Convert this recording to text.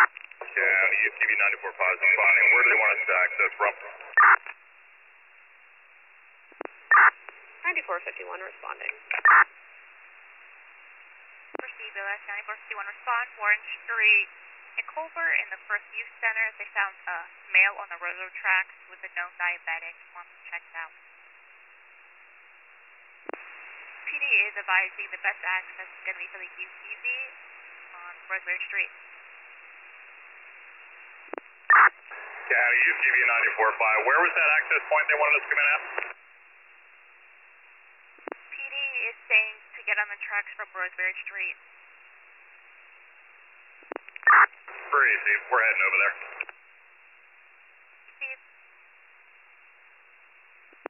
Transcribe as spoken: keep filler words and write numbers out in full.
County, U T V ninety-four five responding. Where do they want us to access from? ninety-four fifty-one responding. Receive O S ninety-four fifty-one respond. Warren Street in Culver in the First Youth Center. They found a male on the railroad tracks with a known diabetic. Want to check it out. P D is advising the best access is going to be for the U T V on Roseberry Street. County, U T V ninety-four five. Where was that access point they wanted us to come in at? P D is saying to get on the tracks from Roseberry Street. Pretty easy. We're heading over there.